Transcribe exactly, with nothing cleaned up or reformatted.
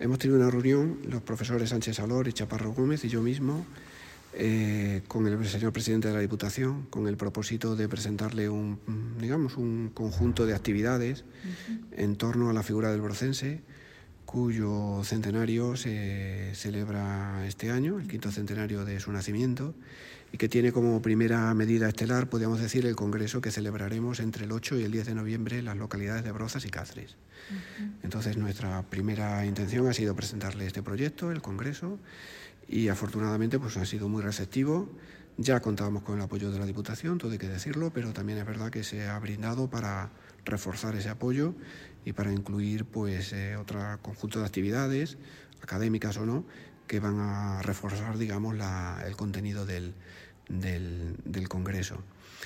hemos tenido una reunión, los profesores Sánchez Salor y Chaparro Gómez y yo mismo, eh, con el señor presidente de la Diputación, con el propósito de presentarle un, digamos, un conjunto de actividades uh-huh. en torno a la figura del brocense, cuyo centenario se celebra este año, el quinto centenario de su nacimiento, y que tiene como primera medida estelar, podríamos decir, el congreso que celebraremos entre el ocho y el diez de noviembre en las localidades de Brozas y Cáceres. Uh-huh. Entonces, nuestra primera intención ha sido presentarle este proyecto, el congreso, y afortunadamente pues ha sido muy receptivo. Ya contábamos con el apoyo de la Diputación, todo hay que decirlo, pero también es verdad que se ha brindado para reforzar ese apoyo y para incluir pues eh, otro conjunto de actividades, académicas o no, que van a reforzar, digamos, la, el contenido del, del, del Congreso.